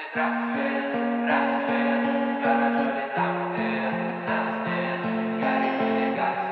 рассвет, рассвет, хорошо ли там, где нас нет, горим или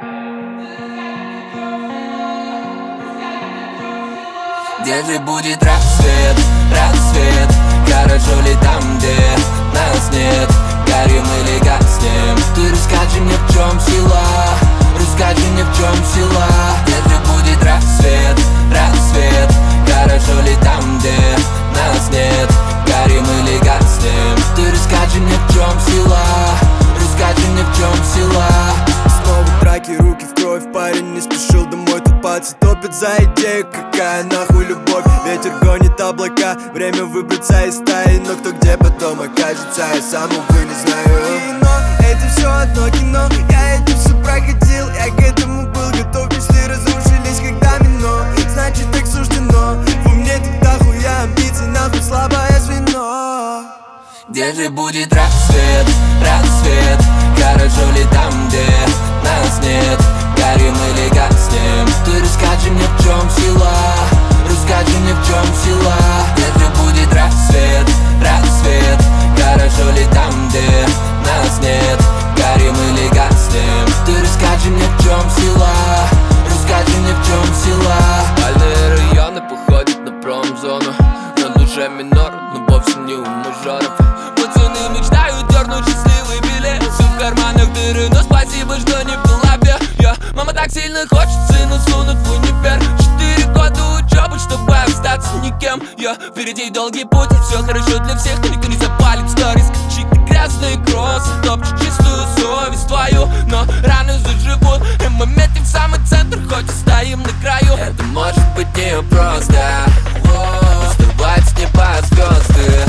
гаснем. Где же будет рассвет, рассвет, хорошо ли там, где нас нет, горим или гаснем. Ты расскажи мне, в чем сила, расскажи мне, в чем сила. Где же будет рассвет, рассвет, хорошо ли там, где нас нет, горим или гаснем. Ты расскажи мне, в чем сила, расскажи мне, в чем сила. Снова драки, руки в кровь, парень не спешил домой. Тут пальцы топят за идею, какая нахуй любовь. Ветер гонит облака, время выбраться из стаи. Но кто где потом окажется, я сам, увы, не знаю. Но это все одно кино, я это все проходил. Я к этому был готов, если разрушились как домино. Значит так суждено, во мне тогда хуя амбиций, нахуй слабое звено. Где же будет рассвет, рассвет, хорошо ли там, где нас нет, горим или гаснем. Ты расскажи мне, в чем сила, расскажи мне, в чем сила. Где же будет рассвет, рассвет, хорошо ли там, где нас нет, горим или гаснем. Ты расскажи мне, в чем сила, расскажи мне, в чем сила. Спальные районы походят на промзону, на душе минор, но вовсе не у мажоров. Пацаны мечтают дернуть счастливый билет, все в карманах дыры, но спасибо, что не в голове. Мама так сильно хочет сына сунуть в универ. 4 года учебы, чтобы остаться никем. Впереди долгий путь, и все хорошо для всех, но никто не запалит сторис. Чьи-то грязные кроссы, топчут чистую совесть твою, но раны заживут, и мы метим в самый центр, хоть и стоим на краю. Это может быть не просто, сбывать с неба звезды.